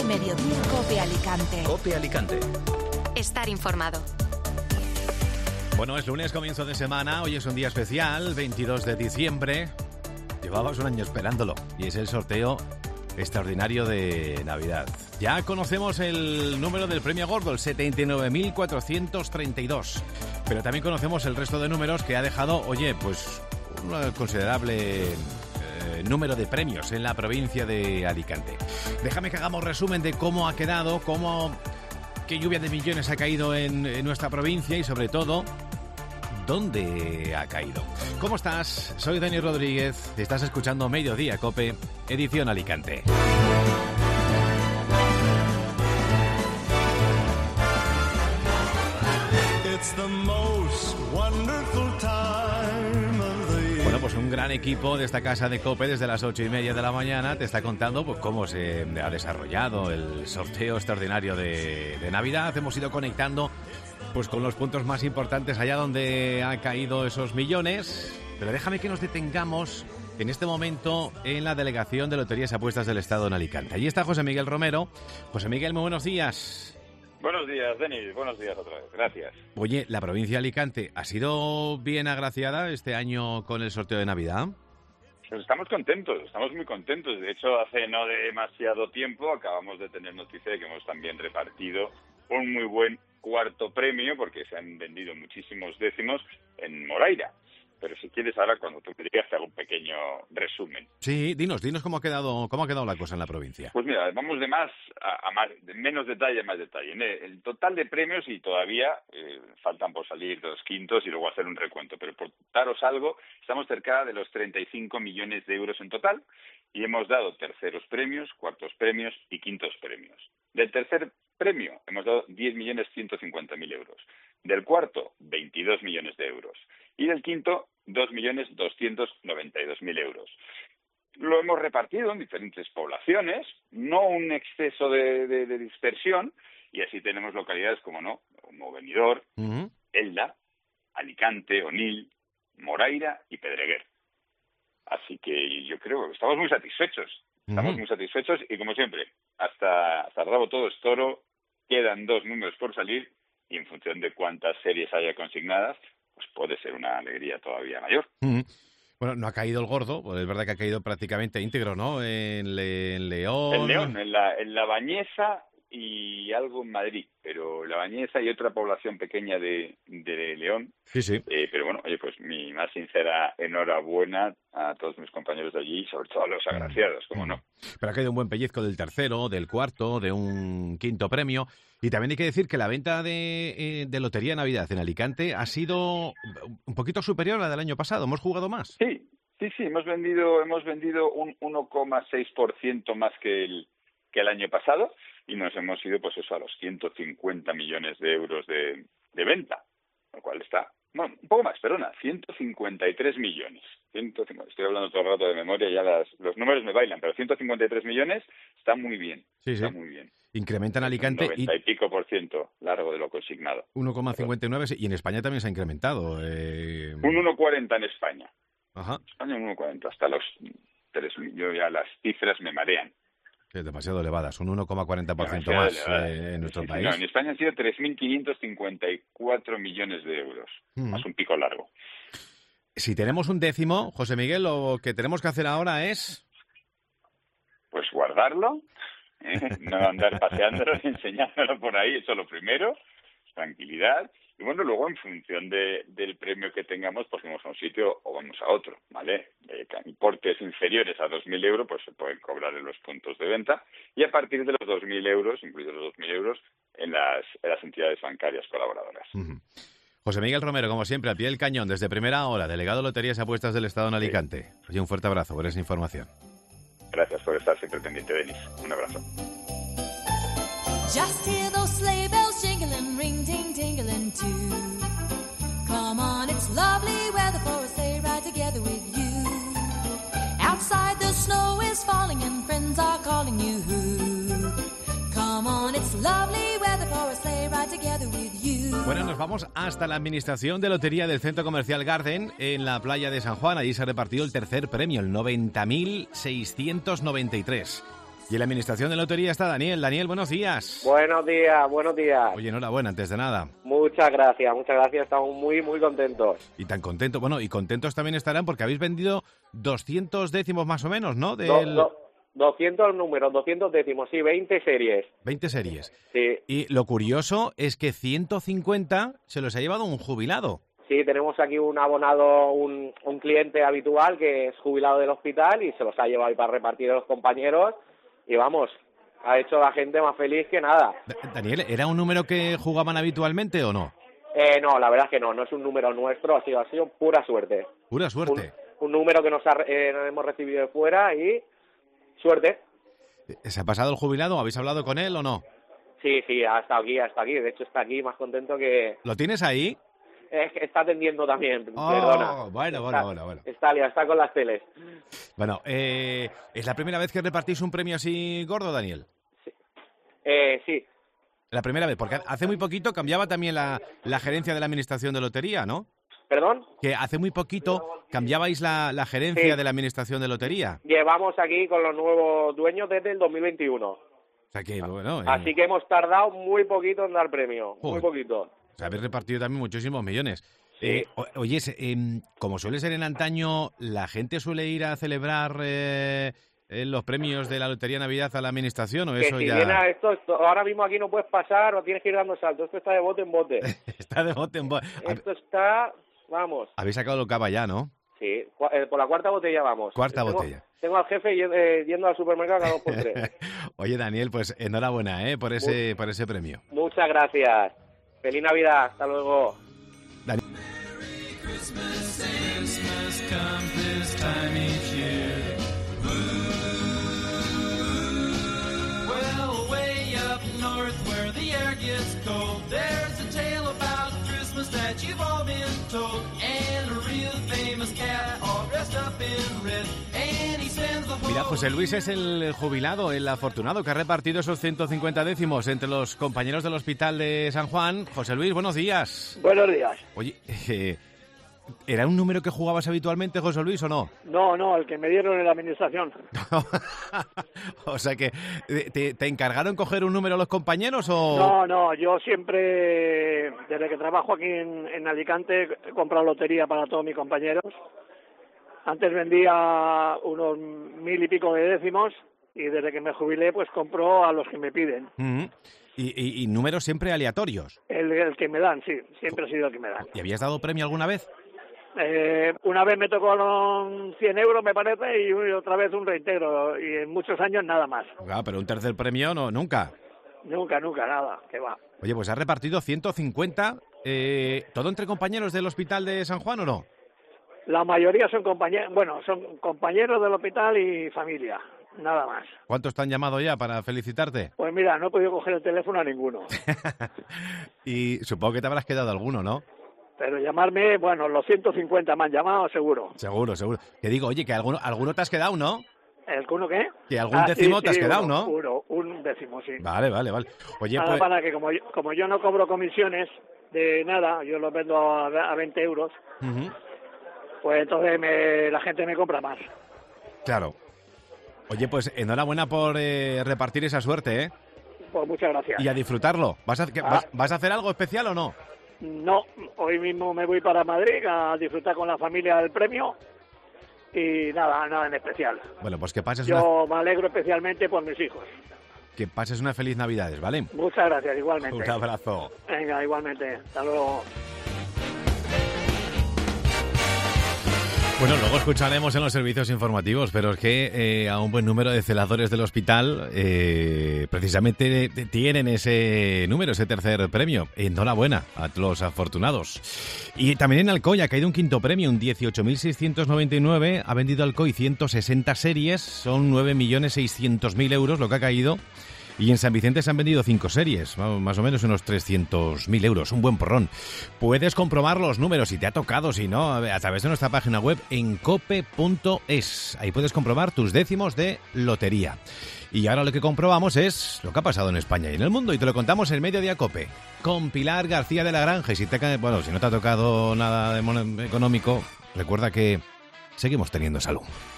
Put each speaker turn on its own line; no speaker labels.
Mediodía COPE Alicante.
COPE Alicante.
Estar informado.
Bueno, es lunes, comienzo de semana. Hoy es un día especial, 22 de diciembre. Llevabas un año esperándolo y es el sorteo extraordinario de Navidad. Ya conocemos el número del premio gordo, el 79.432. Pero también conocemos el resto de números que ha dejado, pues un considerable número de premios en la provincia de Alicante. Déjame que hagamos resumen de cómo ha quedado, qué lluvia de millones ha caído en nuestra provincia y sobre todo, ¿dónde ha caído? ¿Cómo estás? Soy Dani Rodríguez, estás escuchando Mediodía COPE, edición Alicante. Bueno, pues un gran equipo de esta casa de COPE desde las 8:30 de la mañana te está contando cómo se ha desarrollado el sorteo extraordinario de Navidad. Hemos ido conectando con los puntos más importantes allá donde han caído esos millones. Pero déjame que nos detengamos en este momento en la Delegación de Loterías y Apuestas del Estado en Alicante. Allí está José Miguel Romero. José Miguel, muy buenos días.
Buenos días, Denis. Buenos días otra vez. Gracias.
Oye, ¿la provincia de Alicante ha sido bien agraciada este año con el sorteo de Navidad?
Pues estamos contentos, estamos muy contentos. De hecho, hace no demasiado tiempo acabamos de tener noticia de que hemos también repartido un muy buen cuarto premio, porque se han vendido muchísimos décimos en Moraira. Pero si quieres, ahora cuando tú me digas, te hago un pequeño resumen.
Sí, dinos cómo ha quedado la cosa en la provincia.
Pues mira, vamos de más a más, de menos detalle a más detalle. El total de premios, y todavía faltan por salir 2 quintos y luego hacer un recuento, pero por daros algo, estamos cerca de los 35 millones de euros en total y hemos dado terceros premios, cuartos premios y quintos premios. Del tercer premio hemos dado 10.150.000 euros. Del cuarto, 22 millones de euros. Y del quinto, 2.292.000 euros. Lo hemos repartido en diferentes poblaciones, no un exceso de dispersión, y así tenemos localidades como Benidorm, Elda, Alicante, Onil, Moraira y Pedreguer. Así que yo creo que estamos muy satisfechos. Estamos muy satisfechos y, como siempre, hasta el rabo todo es toro. Quedan 2 números por salir y en función de cuántas series haya consignadas, pues puede ser una alegría todavía mayor.
Bueno, no ha caído el gordo, pues es verdad que ha caído prácticamente íntegro, ¿no? En León.
En León, en la Bañeza y algo en Madrid, pero la Bañeza y otra población pequeña de León.
Sí.
Pero bueno, oye, pues mi más sincera enhorabuena a todos mis compañeros de allí y sobre todo a los agraciados, como no.
Pero ha caído un buen pellizco del tercero, del cuarto, de un quinto premio. Y también hay que decir que la venta de Lotería de Navidad en Alicante ha sido un poquito superior a la del año pasado. ¿Hemos jugado más?
Sí, hemos vendido un 1,6% más que el año pasado y nos hemos ido a los 150 millones de euros de venta, lo cual está, un poco más, 153 millones. Estoy hablando todo el rato de memoria, ya los números me bailan, pero 153 millones está muy bien.
Sí.
Está muy bien.
Incrementa en Alicante.
90 y pico % largo de lo consignado.
1,59 y en España también se ha incrementado.
Un 1,40 en España.
Ajá.
En España un 1,40, hasta los 3.000. Yo ya las cifras me marean.
Es demasiado elevadas, un 1,40% más en nuestro país.
No, en España han sido 3.554 millones de euros, más un pico largo.
Si tenemos un décimo, José Miguel, lo que tenemos que hacer ahora es...
Pues guardarlo, no andar paseándolo ni enseñándolo por ahí, eso lo primero, tranquilidad. Y bueno, luego en función del premio que tengamos, pues vamos a un sitio o vamos a otro, ¿vale? Importes inferiores a 2.000 euros, pues se pueden cobrar en los puntos de venta. Y a partir de los 2.000 euros, incluidos los 2.000 euros, en las entidades bancarias colaboradoras.
José Miguel Romero, como siempre, al pie del cañón, desde primera hora, delegado de Loterías y Apuestas del Estado en Alicante. Oye, un fuerte abrazo por esa información.
Gracias por estar siempre pendiente, Denis. Un abrazo.
Just hear those sleigh bells jingling, ring, ting, tingling too. Come on, it's lovely weather for a sleigh ride together with you. Outside the snow is falling and friends are calling you. Come on, it's lovely weather for a sleigh ride together with you.
Bueno, nos vamos hasta la administración de lotería del Centro Comercial Garden en la playa de San Juan. Allí se ha repartido el tercer premio, el 90.693. Y en la administración de lotería está Daniel. Daniel, buenos días.
Buenos días, buenos días.
Oye, enhorabuena, antes de nada.
Muchas gracias, estamos muy, muy contentos.
Y tan contentos, bueno, y contentos también estarán porque habéis vendido 200 décimos más o menos, ¿no?
200 números, 200 décimos, sí, 20 series.
20 series.
Sí.
Y lo curioso es que 150 se los ha llevado un jubilado.
Sí, tenemos aquí un abonado, un cliente habitual que es jubilado del hospital y se los ha llevado ahí para repartir a los compañeros y vamos, ha hecho a la gente más feliz que nada.
Daniel, ¿era un número que jugaban habitualmente o no?
No, la verdad es que no es un número nuestro, ha sido pura suerte.
Pura suerte.
Un número que nos hemos recibido de fuera y suerte.
¿Se ha pasado el jubilado? ¿Habéis hablado con él o no?
Sí, ha estado aquí, de hecho está aquí más contento que...
¿Lo tienes ahí?
Es que está atendiendo también, perdona.
Bueno.
Está con las teles.
Bueno, ¿es la primera vez que repartís un premio así gordo, Daniel?
Sí.
La primera vez, porque hace muy poquito cambiaba también la gerencia de la administración de lotería, ¿no?
¿Perdón?
Que hace muy poquito cambiabais la gerencia de la administración de lotería.
Llevamos aquí con los nuevos dueños desde el 2021.
O sea que, bueno...
Así que hemos tardado muy poquito en dar premio,
Joder.
muy poquito.
O sea, habéis repartido también muchísimos millones.
Sí.
Oye, como suele ser en antaño, ¿la gente suele ir a celebrar los premios de la Lotería Navidad a la administración o
que
eso
si
ya...?
viene a esto, ahora mismo aquí no puedes pasar o tienes que ir dando saltos. Esto está de bote en bote.
Está de bote en bote.
Esto está... Vamos.
Habéis sacado el cava ya, ¿no?
Sí, por la cuarta botella vamos.
Botella.
Tengo al jefe yendo al supermercado cada 2x3.
Oye, Daniel, pues enhorabuena por ese premio.
Muchas gracias. Feliz Navidad. Hasta luego.
Mira, José Luis es el jubilado, el afortunado que ha repartido esos 150 décimos entre los compañeros del Hospital de San Juan. José Luis, buenos días.
Buenos días.
Oye, ¿era un número que jugabas habitualmente, José Luis, o no?
No, el que me dieron en la administración.
O sea que, ¿te encargaron coger un número los compañeros o...?
No, yo siempre, desde que trabajo aquí en Alicante, he comprado lotería para todos mis compañeros. Antes vendía unos 1000 y pico de décimos y desde que me jubilé pues compro a los que me piden.
Uh-huh. ¿Y números siempre aleatorios?
El que me dan, sí, siempre ha sido el que me dan.
¿Y habías dado premio alguna vez?
Una vez me tocó 100 euros, me parece, y otra vez un reintegro, y en muchos años nada más.
Claro, pero un tercer premio no, nunca.
Nunca, nada, que va.
Oye, pues has repartido 150, ¿todo entre compañeros del Hospital de San Juan o no?
La mayoría son compañeros del hospital y familia, nada más.
¿Cuántos te han llamado ya para felicitarte?
Pues mira, no he podido coger el teléfono a ninguno.
Y supongo que te habrás quedado alguno, ¿no?
Pero llamarme, los 150 me han llamado, seguro.
Seguro. Que digo, oye, que alguno te has quedado, ¿no?
¿Alguno qué?
Que algún décimo te has quedado, ¿no?
Un décimo, sí.
Vale. Oye,
nada,
pues...
para que como yo no cobro comisiones de nada, yo los vendo a 20 euros,
uh-huh.
Pues entonces la gente me compra más.
Claro. Oye, pues enhorabuena por repartir esa suerte, ¿eh?
Pues muchas gracias.
Y a disfrutarlo. ¿Vas a hacer algo especial o no?
No, hoy mismo me voy para Madrid a disfrutar con la familia del premio y nada en especial.
Bueno, pues que pases
me alegro especialmente por mis hijos.
Que pases una feliz Navidades, ¿vale?
Muchas gracias, igualmente.
Un abrazo.
Venga, igualmente. Hasta luego.
Bueno, luego escucharemos en los servicios informativos, pero es que a un buen número de celadores del hospital precisamente tienen ese número, ese tercer premio. Enhorabuena a los afortunados. Y también en Alcoy ha caído un quinto premio, un 18.699. Ha vendido Alcoy 160 series, son 9.600.000 euros lo que ha caído. Y en San Vicente se han vendido 5 series, más o menos unos 300.000 euros, un buen porrón. Puedes comprobar los números si te ha tocado, si no, a través de nuestra página web en cope.es. Ahí puedes comprobar tus décimos de lotería. Y ahora lo que comprobamos es lo que ha pasado en España y en el mundo, y te lo contamos en Mediodía Cope, con Pilar García de la Granja. Y si no te ha tocado nada económico, recuerda que seguimos teniendo salud.